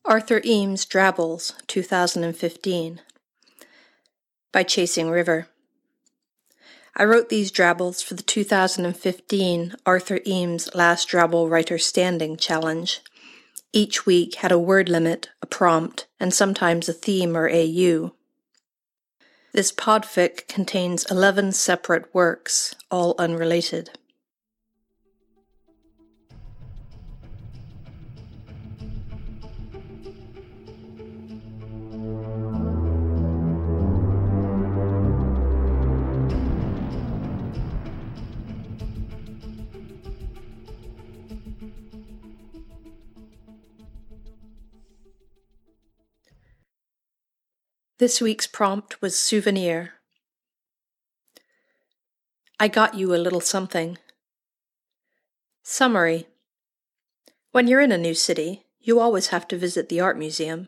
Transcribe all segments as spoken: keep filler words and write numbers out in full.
Arthur Eames Drabbles, two thousand fifteen. By Chasing River. I wrote these drabbles for the two thousand fifteen Arthur Eames Last Drabble Writer Standing Challenge. Each week had a word limit, a prompt, and sometimes a theme or A U. This podfic contains eleven separate works, all unrelated. This week's prompt was souvenir. I got you a little something. Summary. When you're in a new city, you always have to visit the art museum.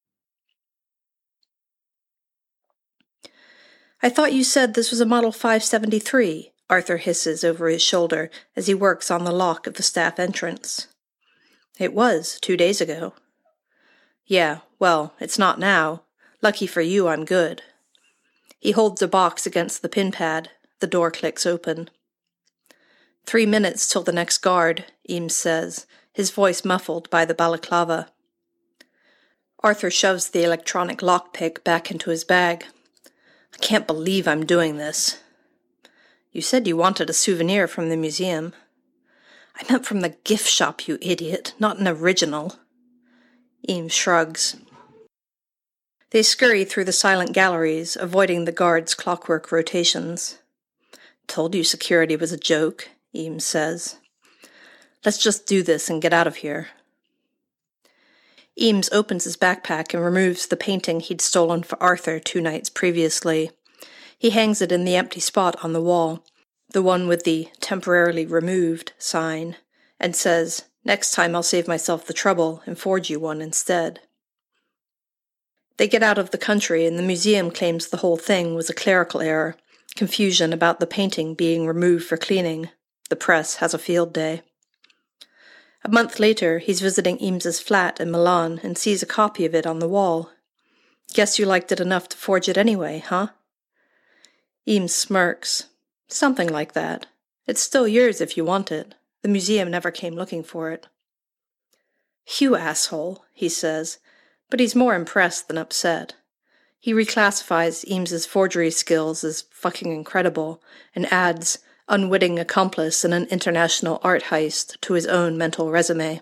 I thought you said this was a Model five seventy-three, Arthur hisses over his shoulder as he works on the lock of the staff entrance. It was, two days ago. Yeah, well, it's not now. Lucky for you, I'm good. He holds a box against the pin pad. The door clicks open. Three minutes till the next guard, Eames says, his voice muffled by the balaclava. Arthur shoves the electronic lockpick back into his bag. I can't believe I'm doing this. You said you wanted a souvenir from the museum. I meant from the gift shop, you idiot, not an original. Eames shrugs. They scurry through the silent galleries, avoiding the guards' clockwork rotations. Told you security was a joke, Eames says. Let's just do this and get out of here. Eames opens his backpack and removes the painting he'd stolen for Arthur two nights previously. He hangs it in the empty spot on the wall, the one with the temporarily removed sign, and says, next time I'll save myself the trouble and forge you one instead. They get out of the country, and the museum claims the whole thing was a clerical error, confusion about the painting being removed for cleaning. The press has a field day. A month later, he's visiting Eames's flat in Milan and sees a copy of it on the wall. Guess you liked it enough to forge it anyway, huh? Eames smirks. Something like that. It's still yours if you want it. The museum never came looking for it. You asshole, he says. But he's more impressed than upset. He reclassifies Eames's forgery skills as fucking incredible and adds unwitting accomplice in an international art heist to his own mental resume.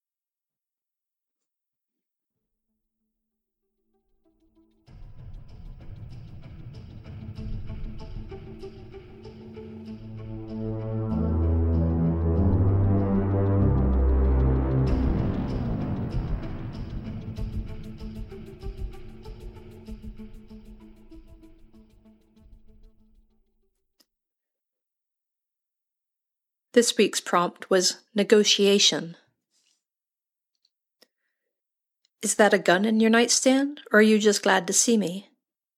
This week's prompt was negotiation. Is that a gun in your nightstand, or are you just glad to see me?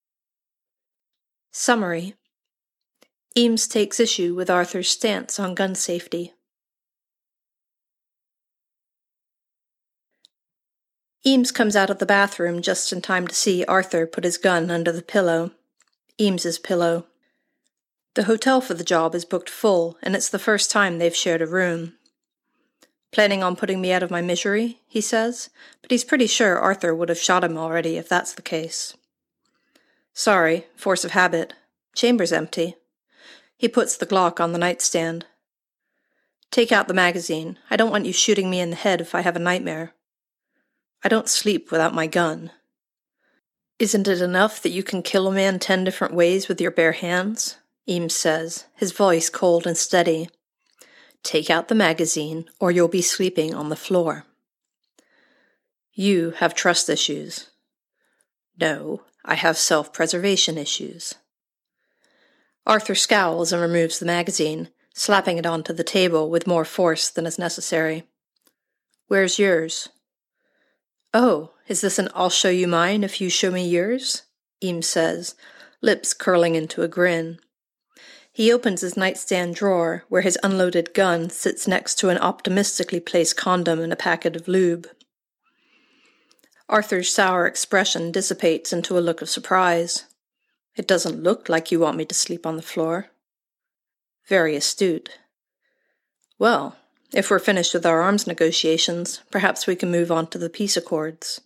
Summary. Eames takes issue with Arthur's stance on gun safety. Eames comes out of the bathroom just in time to see Arthur put his gun under the pillow. Eames's pillow. The hotel for the job is booked full, and it's the first time they've shared a room. Planning on putting me out of my misery, he says, but he's pretty sure Arthur would have shot him already if that's the case. Sorry, force of habit. Chamber's empty. He puts the Glock on the nightstand. Take out the magazine. I don't want you shooting me in the head if I have a nightmare. I don't sleep without my gun. Isn't it enough that you can kill a man ten different ways with your bare hands? Eames says, his voice cold and steady. Take out the magazine, or you'll be sleeping on the floor. You have trust issues. No, I have self-preservation issues. Arthur scowls and removes the magazine, slapping it onto the table with more force than is necessary. Where's yours? Oh, is this an I'll show you mine if you show me yours? Eames says, lips curling into a grin. He opens his nightstand drawer, where his unloaded gun sits next to an optimistically placed condom and a packet of lube. Arthur's sour expression dissipates into a look of surprise. It doesn't look like you want me to sleep on the floor. Very astute. Well, if we're finished with our arms negotiations, perhaps we can move on to the peace accords.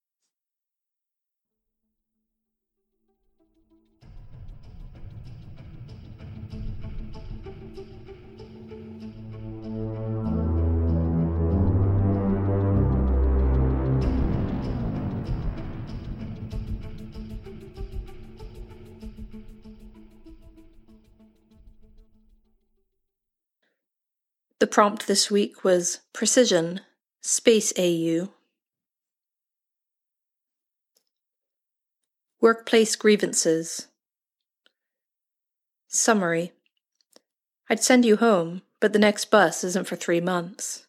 The prompt this week was Precision, Space A U. Workplace grievances. Summary. I'd send you home, but the next bus isn't for three months.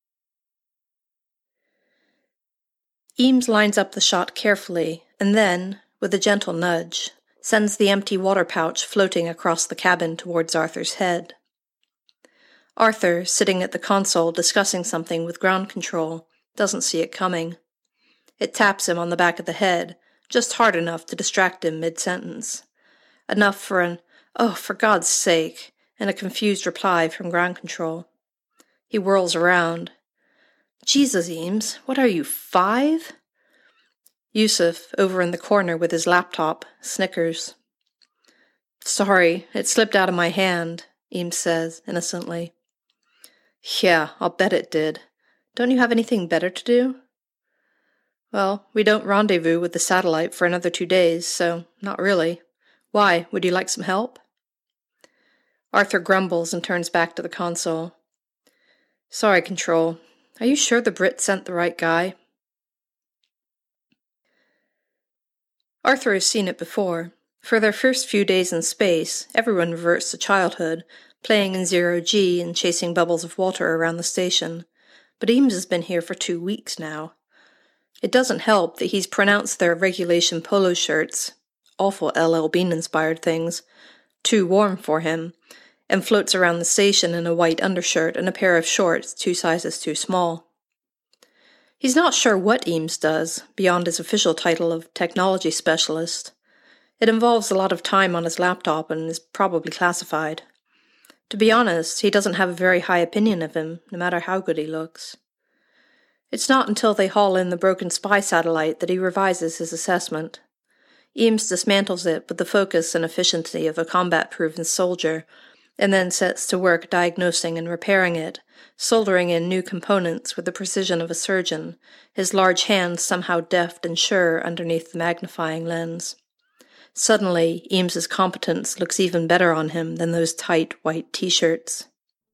Eames lines up the shot carefully, and then, with a gentle nudge, sends the empty water pouch floating across the cabin towards Arthur's head. Arthur, sitting at the console discussing something with ground control, doesn't see it coming. It taps him on the back of the head, just hard enough to distract him mid-sentence. Enough for an, "Oh, for God's sake," and a confused reply from ground control. He whirls around. "Jesus, Eames, what are you, five?" Yusuf, over in the corner with his laptop, snickers. "Sorry, it slipped out of my hand," Eames says, innocently. "Yeah, I'll bet it did. Don't you have anything better to do?" "Well, we don't rendezvous with the satellite for another two days, so not really. Why, would you like some help?" Arthur grumbles and turns back to the console. "Sorry, Control. Are you sure the Brit sent the right guy?" Arthur has seen it before. For their first few days in space, everyone reverts to childhood, playing in zero-G and chasing bubbles of water around the station. But Eames has been here for two weeks now. It doesn't help that he's pronounced their regulation polo shirts, awful L L Bean-inspired things, too warm for him, and floats around the station in a white undershirt and a pair of shorts two sizes too small. He's not sure what Eames does, beyond his official title of technology specialist. It involves a lot of time on his laptop and is probably classified. To be honest, he doesn't have a very high opinion of him, no matter how good he looks. It's not until they haul in the broken spy satellite that he revises his assessment. Eames dismantles it with the focus and efficiency of a combat-proven soldier, and then sets to work diagnosing and repairing it, soldering in new components with the precision of a surgeon, his large hands somehow deft and sure underneath the magnifying lens. Suddenly, Eames's competence looks even better on him than those tight white t-shirts.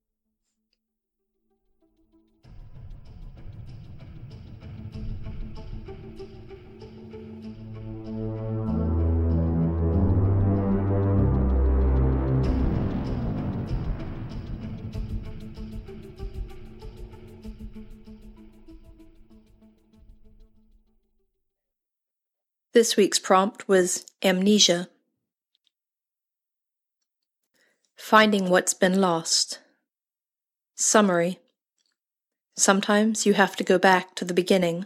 This week's prompt was Amnesia. Finding what's been lost. Summary. Sometimes you have to go back to the beginning.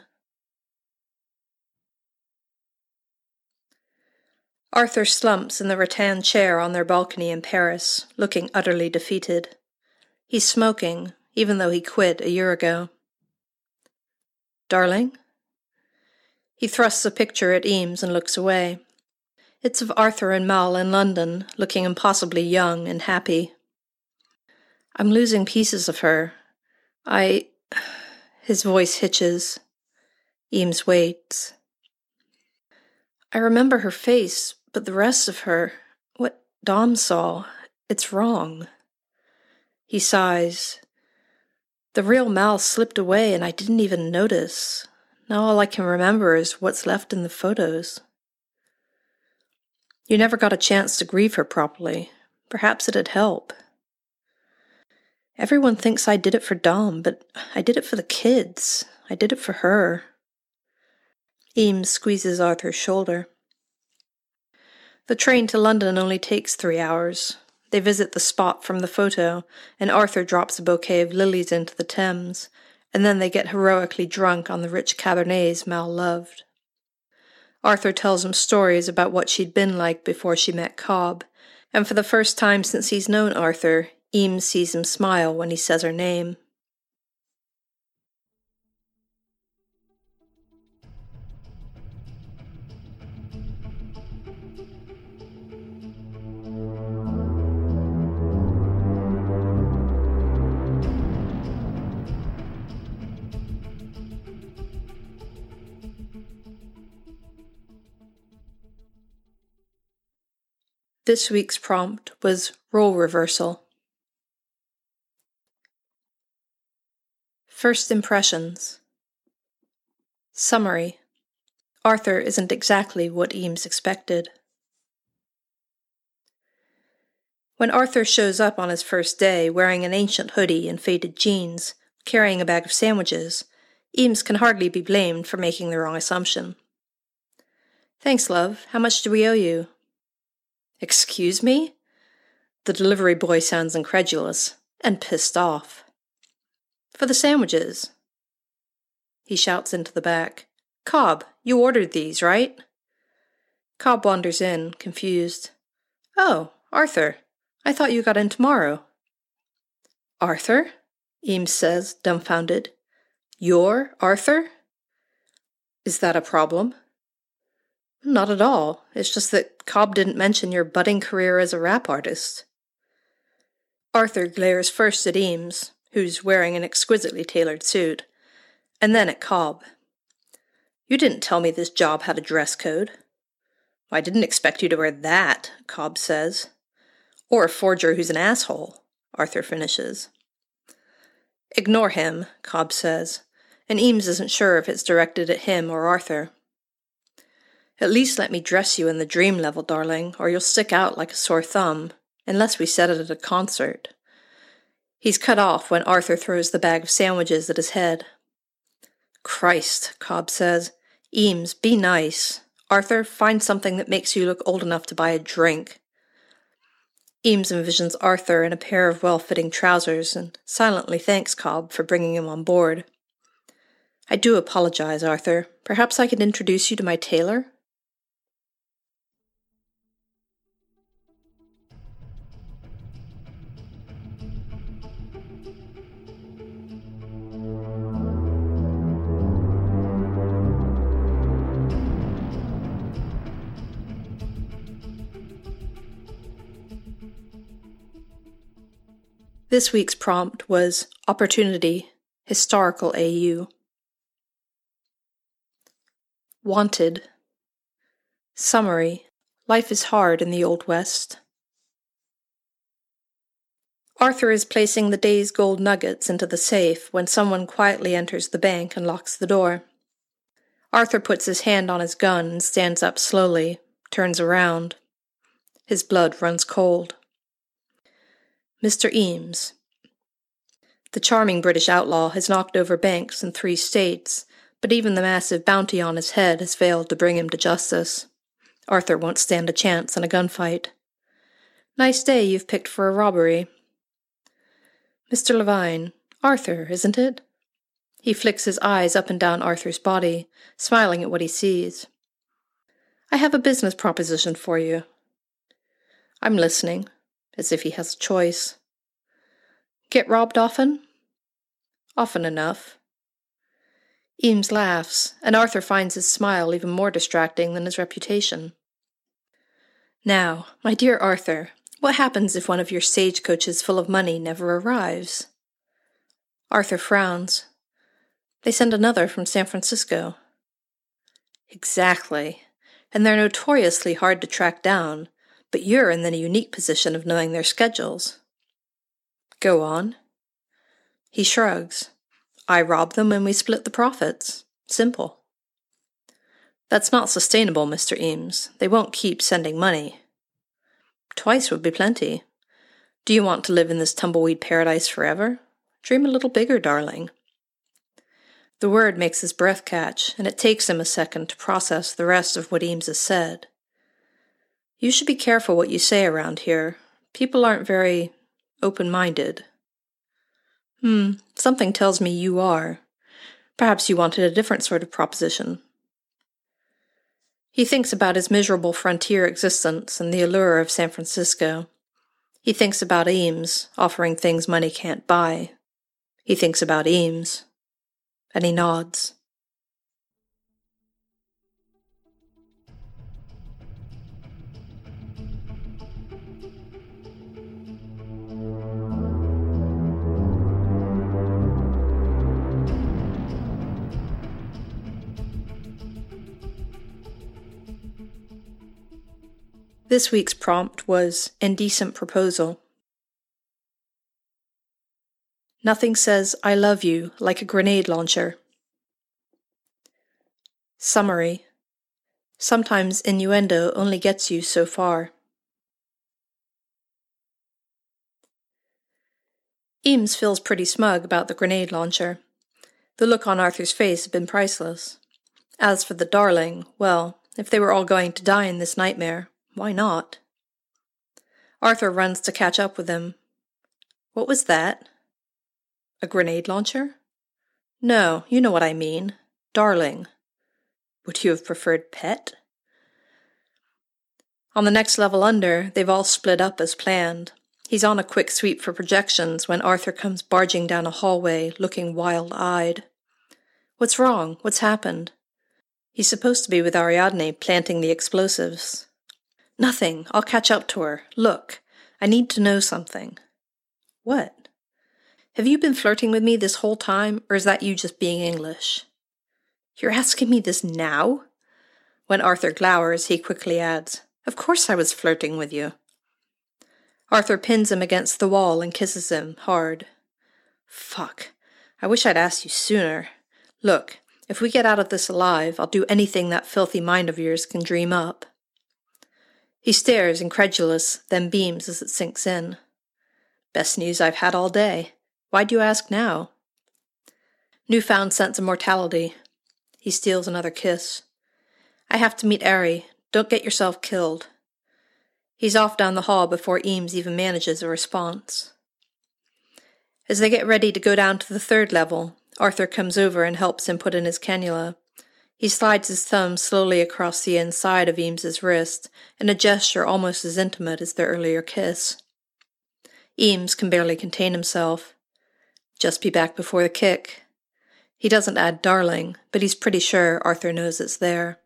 Arthur slumps in the rattan chair on their balcony in Paris, looking utterly defeated. He's smoking, even though he quit a year ago. "Darling?" He thrusts a picture at Eames and looks away. It's of Arthur and Mal in London, looking impossibly young and happy. "I'm losing pieces of her. I..." His voice hitches. Eames waits. "I remember her face, but the rest of her, what Dom saw, it's wrong." He sighs. "The real Mal slipped away and I didn't even notice. Now all I can remember is what's left in the photos." "You never got a chance to grieve her properly. Perhaps it'd help." "Everyone thinks I did it for Dom, but I did it for the kids. I did it for her." Eames squeezes Arthur's shoulder. The train to London only takes three hours. They visit the spot from the photo, and Arthur drops a bouquet of lilies into the Thames, and then they get heroically drunk on the rich Cabernets Mal loved. Arthur tells him stories about what she'd been like before she met Cobb, and for the first time since he's known Arthur, Eames sees him smile when he says her name. This week's prompt was role reversal. First impressions. Summary. Arthur isn't exactly what Eames expected. When Arthur shows up on his first day wearing an ancient hoodie and faded jeans, carrying a bag of sandwiches, Eames can hardly be blamed for making the wrong assumption. "Thanks, love. How much do we owe you?" "Excuse me?" The delivery boy sounds incredulous and pissed off. "For the sandwiches." He shouts into the back, "Cobb, you ordered these, right?" Cobb wanders in, confused. "Oh, Arthur, I thought you got in tomorrow." "Arthur?" Eames says, dumbfounded. "You're Arthur? Is that a problem?" "Not at all. It's just that Cobb didn't mention your budding career as a rap artist." Arthur glares first at Eames, who's wearing an exquisitely tailored suit, and then at Cobb. "You didn't tell me this job had a dress code." "I didn't expect you to wear that," Cobb says. "Or a forger who's an asshole," Arthur finishes. "Ignore him," Cobb says, and Eames isn't sure if it's directed at him or Arthur. "At least let me dress you in the dream level, darling, or you'll stick out like a sore thumb, unless we set it at a concert." He's cut off when Arthur throws the bag of sandwiches at his head. "Christ," Cobb says. "Eames, be nice. Arthur, find something that makes you look old enough to buy a drink." Eames envisions Arthur in a pair of well-fitting trousers and silently thanks Cobb for bringing him on board. "I do apologize, Arthur. Perhaps I could introduce you to my tailor?" This week's prompt was Opportunity, Historical A U. Wanted. Summary. Life is hard in the Old West. Arthur is placing the day's gold nuggets into the safe when someone quietly enters the bank and locks the door. Arthur puts his hand on his gun and stands up slowly, turns around. His blood runs cold. Mister Eames. The charming British outlaw has knocked over banks in three states, but even the massive bounty on his head has failed to bring him to justice. Arthur won't stand a chance in a gunfight. "Nice day you've picked for a robbery." "Mister Levine, Arthur, isn't it?" He flicks his eyes up and down Arthur's body, smiling at what he sees. "I have a business proposition for you." "I'm listening," as if he has a choice. "Get robbed often?" "Often enough." Eames laughs, and Arthur finds his smile even more distracting than his reputation. "Now, my dear Arthur, what happens if one of your stagecoaches full of money never arrives?" Arthur frowns. "They send another from San Francisco." "Exactly, and they're notoriously hard to track down, but you're in the unique position of knowing their schedules." "Go on." He shrugs. "I rob them and we split the profits. Simple." "That's not sustainable, Mister Eames. They won't keep sending money." "Twice would be plenty. Do you want to live in this tumbleweed paradise forever? Dream a little bigger, darling." The word makes his breath catch, and it takes him a second to process the rest of what Eames has said. "You should be careful what you say around here. People aren't very open-minded." "Hmm, something tells me you are. Perhaps you wanted a different sort of proposition. He thinks about his miserable frontier existence and the allure of San Francisco. He thinks about Eames, offering things money can't buy. He thinks about Eames, and he nods. This week's prompt was Indecent Proposal. Nothing says I love you like a grenade launcher. Summary. Sometimes innuendo only gets you so far. Eames feels pretty smug about the grenade launcher. The look on Arthur's face had been priceless. As for the darling, well, if they were all going to die in this nightmare, why not? Arthur runs to catch up with him. What was that? A grenade launcher? No, you know what I mean. Darling. Would you have preferred pet? On the next level under, they've all split up as planned. He's on a quick sweep for projections when Arthur comes barging down a hallway, looking wild-eyed. What's wrong? What's happened? He's supposed to be with Ariadne planting the explosives. Nothing. I'll catch up to her. Look, I need to know something. What? Have you been flirting with me this whole time, or is that you just being English? You're asking me this now? When Arthur glowers, he quickly adds, Of course I was flirting with you. Arthur pins him against the wall and kisses him hard. Fuck. I wish I'd asked you sooner. Look, if we get out of this alive, I'll do anything that filthy mind of yours can dream up. He stares, incredulous, then beams as it sinks in. Best news I've had all day. Why do you ask now? Newfound sense of mortality. He steals another kiss. I have to meet Ari. Don't get yourself killed. He's off down the hall before Eames even manages a response. As they get ready to go down to the third level, Arthur comes over and helps him put in his cannula. He slides his thumb slowly across the inside of Eames's wrist, in a gesture almost as intimate as their earlier kiss. Eames can barely contain himself. Just be back before the kick. He doesn't add darling, but he's pretty sure Arthur knows it's there.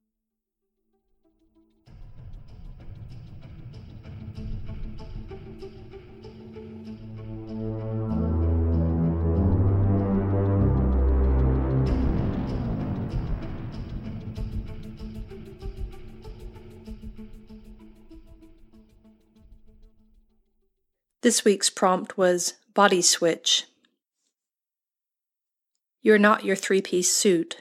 This week's prompt was body switch. You're not your three-piece suit.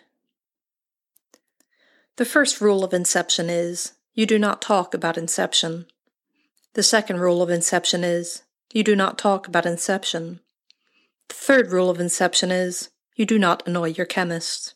The first rule of Inception is, you do not talk about Inception. The second rule of Inception is, you do not talk about Inception. The third rule of Inception is, you do not annoy your chemist.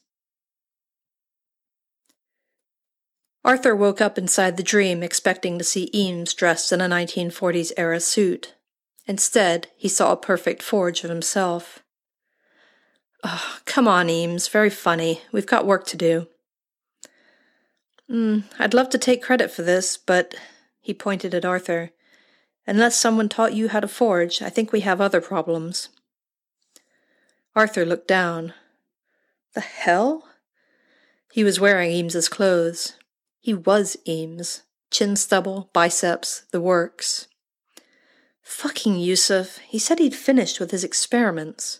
Arthur woke up inside the dream expecting to see Eames dressed in a nineteen forties-era suit. Instead, he saw a perfect forge of himself. Oh, come on, Eames. Very funny. We've got work to do. Mm, I'd love to take credit for this, but, he pointed at Arthur, unless someone taught you how to forge, I think we have other problems. Arthur looked down. The hell? He was wearing Eames's clothes. He was Eames. Chin stubble, biceps, the works. Fucking Yusuf. He said he'd finished with his experiments.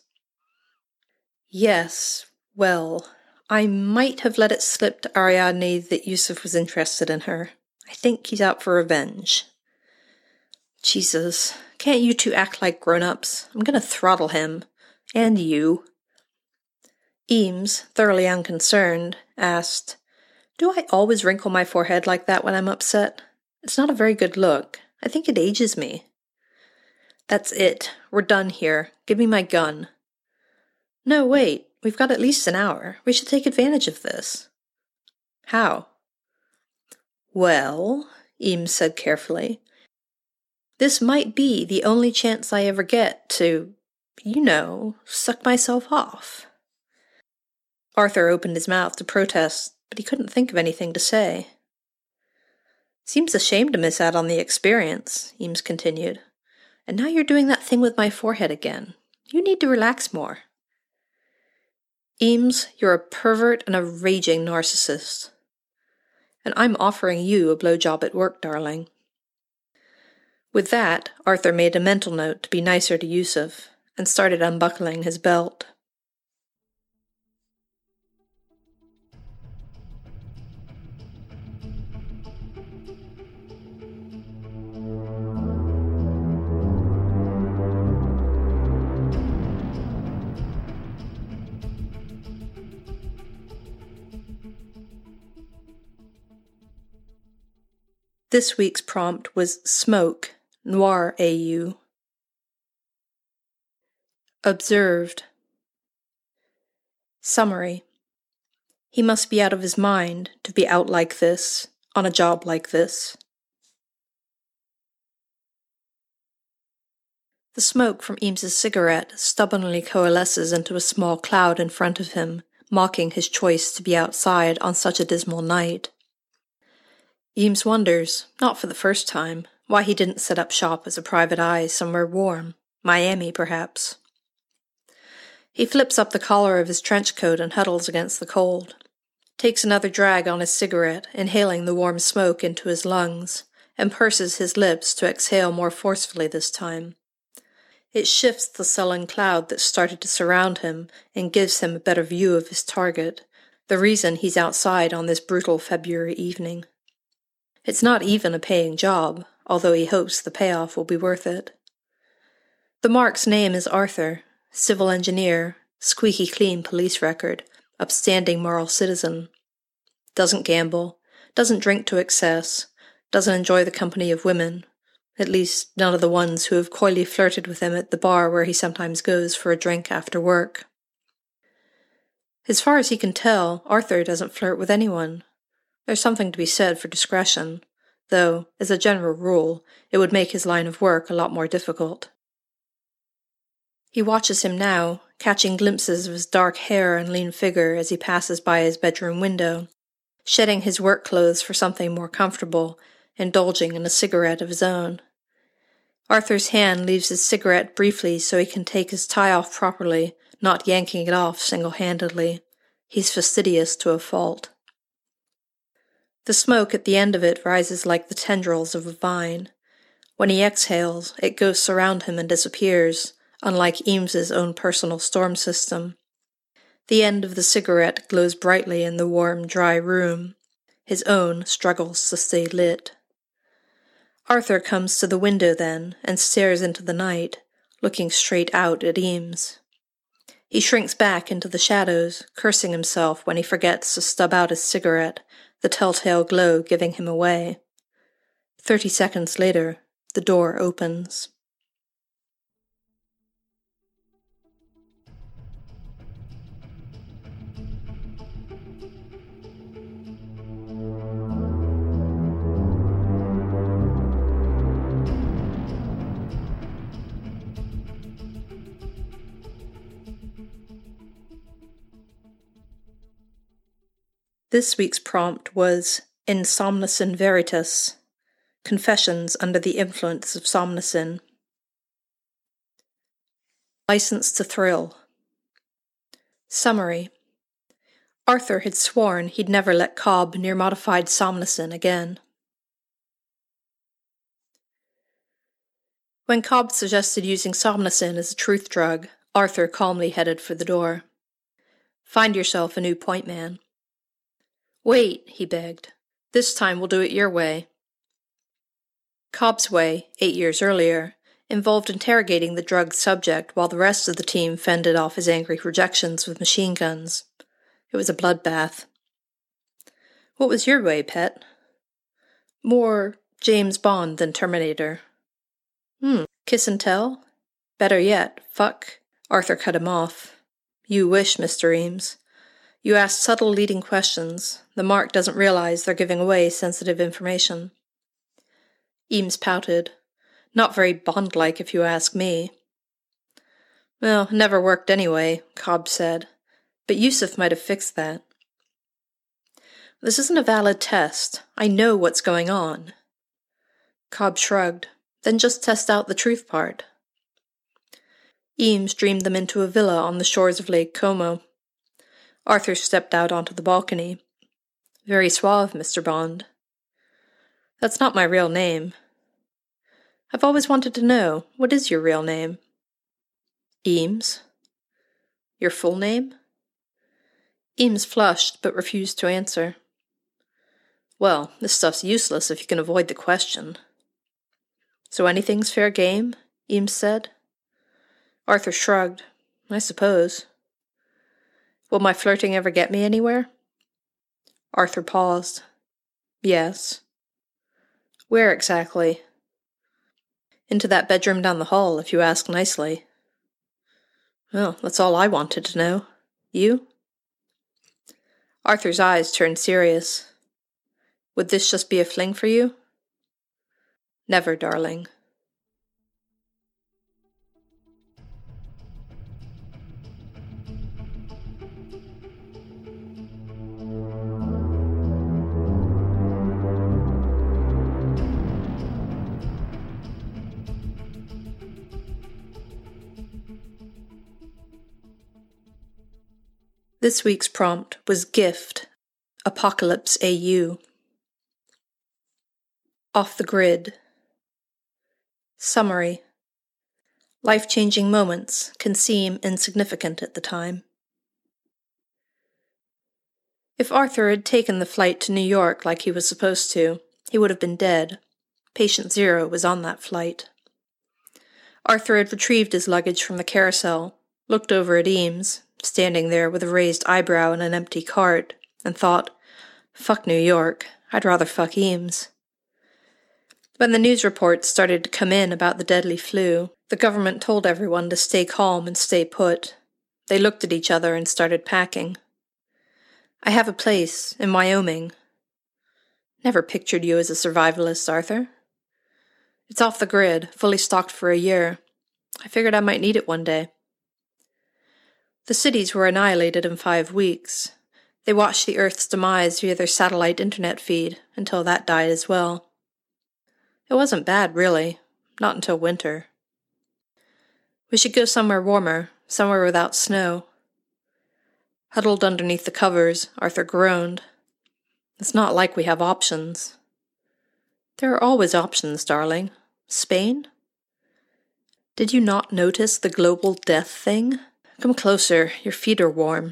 Yes, well, I might have let it slip to Ariadne that Yusuf was interested in her. I think he's out for revenge. Jesus, can't you two act like grown-ups? I'm gonna throttle him. And you. Eames, thoroughly unconcerned, asked, Do I always wrinkle my forehead like that when I'm upset? It's not a very good look. I think it ages me. That's it. We're done here. Give me my gun. No, wait. We've got at least an hour. We should take advantage of this. How? Well, Eames said carefully, this might be the only chance I ever get to, you know, suck myself off. Arthur opened his mouth to protest, but he couldn't think of anything to say. Seems a shame to miss out on the experience, Eames continued. And now you're doing that thing with my forehead again. You need to relax more. Eames, you're a pervert and a raging narcissist. And I'm offering you a blowjob at work, darling. With that, Arthur made a mental note to be nicer to Yusuf, and started unbuckling his belt. This week's prompt was Smoke, Noir A U. Observed. Summary. He must be out of his mind to be out like this, on a job like this. The smoke from Eames's cigarette stubbornly coalesces into a small cloud in front of him, mocking his choice to be outside on such a dismal night. Eames wonders, not for the first time, why he didn't set up shop as a private eye somewhere warm, Miami perhaps. He flips up the collar of his trench coat and huddles against the cold, takes another drag on his cigarette, inhaling the warm smoke into his lungs, and purses his lips to exhale more forcefully this time. It shifts the sullen cloud that started to surround him and gives him a better view of his target, the reason he's outside on this brutal February evening. It's not even a paying job, although he hopes the payoff will be worth it. The mark's name is Arthur, civil engineer, squeaky clean police record, upstanding moral citizen. Doesn't gamble, doesn't drink to excess, doesn't enjoy the company of women, at least none of the ones who have coyly flirted with him at the bar where he sometimes goes for a drink after work. As far as he can tell, Arthur doesn't flirt with anyone. There's something to be said for discretion, though, as a general rule, it would make his line of work a lot more difficult. He watches him now, catching glimpses of his dark hair and lean figure as he passes by his bedroom window, shedding his work clothes for something more comfortable, indulging in a cigarette of his own. Arthur's hand leaves his cigarette briefly so he can take his tie off properly, not yanking it off single-handedly. He's fastidious to a fault. The smoke at the end of it rises like the tendrils of a vine. When he exhales, it ghosts around him and disappears, unlike Eames's own personal storm system. The end of the cigarette glows brightly in the warm, dry room. His own struggles to stay lit. Arthur comes to the window then and stares into the night, looking straight out at Eames. He shrinks back into the shadows, cursing himself when he forgets to stub out his cigarette, the telltale glow giving him away. Thirty seconds later, the door opens. This week's prompt was Insomnicin Veritas, Confessions Under the Influence of Somnicin. License to Thrill. Summary. Arthur had sworn he'd never let Cobb near modified Somnicin again. When Cobb suggested using Somnicin as a truth drug, Arthur calmly headed for the door. Find yourself a new point man. Wait, he begged. This time we'll do it your way. Cobb's way, eight years earlier, involved interrogating the drugged subject while the rest of the team fended off his angry projections with machine guns. It was a bloodbath. What was your way, pet? More James Bond than Terminator. Hmm, kiss and tell? Better yet, fuck. Arthur cut him off. You wish, Mister Eames. You ask subtle leading questions. The mark doesn't realize they're giving away sensitive information. Eames pouted. Not very Bond-like, if you ask me. Well, never worked anyway, Cobb said. But Yusuf might have fixed that. This isn't a valid test. I know what's going on. Cobb shrugged. Then just test out the truth part. Eames dreamed them into a villa on the shores of Lake Como. Arthur stepped out onto the balcony. Very suave, Mister Bond. That's not my real name. I've always wanted to know, what is your real name? Eames. Your full name? Eames flushed, but refused to answer. Well, this stuff's useless if you can avoid the question. So anything's fair game? Eames said. Arthur shrugged. I suppose. Will my flirting ever get me anywhere? Arthur paused. Yes. Where exactly? Into that bedroom down the hall, if you ask nicely. Well, that's all I wanted to know. You? Arthur's eyes turned serious. Would this just be a fling for you? Never, darling. This week's prompt was Gift, Apocalypse A U. Off the Grid. Summary. Life-changing moments can seem insignificant at the time. If Arthur had taken the flight to New York like he was supposed to, he would have been dead. Patient Zero was on that flight. Arthur had retrieved his luggage from the carousel, looked over at Eames, standing there with a raised eyebrow and an empty cart, and thought, fuck New York, I'd rather fuck Eames. When the news reports started to come in about the deadly flu, the government told everyone to stay calm and stay put. They looked at each other and started packing. I have a place in Wyoming. Never pictured you as a survivalist, Arthur. It's off the grid, fully stocked for a year. I figured I might need it one day. The cities were annihilated in five weeks. They watched the Earth's demise via their satellite internet feed until that died as well. It wasn't bad, really. Not until winter. We should go somewhere warmer, somewhere without snow. Huddled underneath the covers, Arthur groaned. It's not like we have options. There are always options, darling. Spain? Did you not notice the global death thing? Come closer, your feet are warm.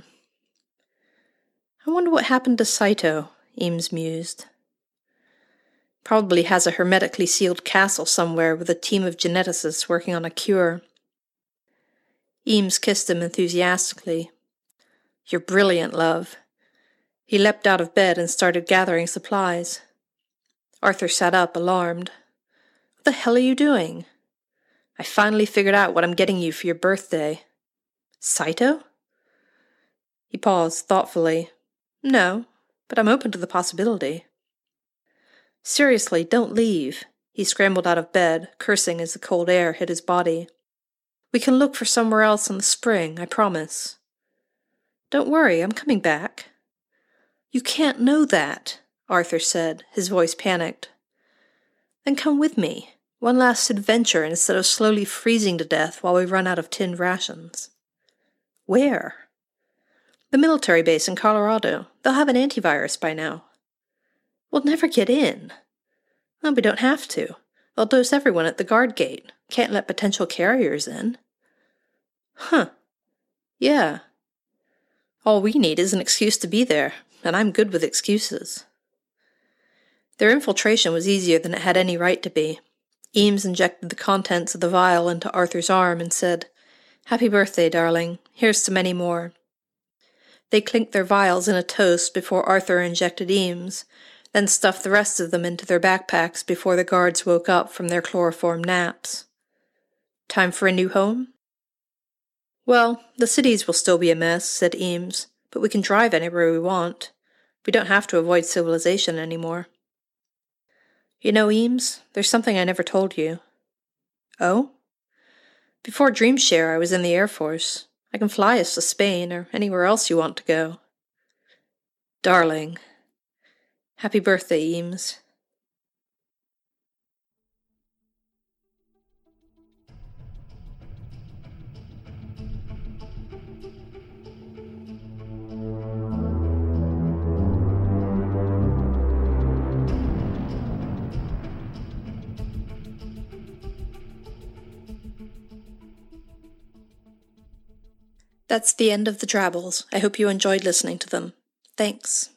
I wonder what happened to Saito, Eames mused. Probably has a hermetically sealed castle somewhere with a team of geneticists working on a cure. Eames kissed him enthusiastically. You're brilliant, love. He leapt out of bed and started gathering supplies. Arthur sat up, alarmed. What the hell are you doing? I finally figured out what I'm getting you for your birthday. Saito? He paused thoughtfully. No, but I'm open to the possibility. Seriously, don't leave. He scrambled out of bed, cursing as the cold air hit his body. We can look for somewhere else in the spring, I promise. Don't worry, I'm coming back. You can't know that, Arthur said, his voice panicked. Then come with me. One last adventure instead of slowly freezing to death while we run out of tinned rations. Where? The military base in Colorado. They'll have an antivirus by now. We'll never get in. Well, we don't have to. They'll dose everyone at the guard gate. Can't let potential carriers in. Huh. Yeah. All we need is an excuse to be there, and I'm good with excuses. Their infiltration was easier than it had any right to be. Eames injected the contents of the vial into Arthur's arm and said, Happy birthday, darling. Here's to many more. They clinked their vials in a toast before Arthur injected Eames, then stuffed the rest of them into their backpacks before the guards woke up from their chloroform naps. Time for a new home? Well, the cities will still be a mess, said Eames, but we can drive anywhere we want. We don't have to avoid civilization anymore. You know, Eames, there's something I never told you. Oh? Before Dreamshare, I was in the Air Force. I can fly us to Spain or anywhere else you want to go. Darling. Happy birthday, Eames. That's the end of the Travels. I hope you enjoyed listening to them. Thanks.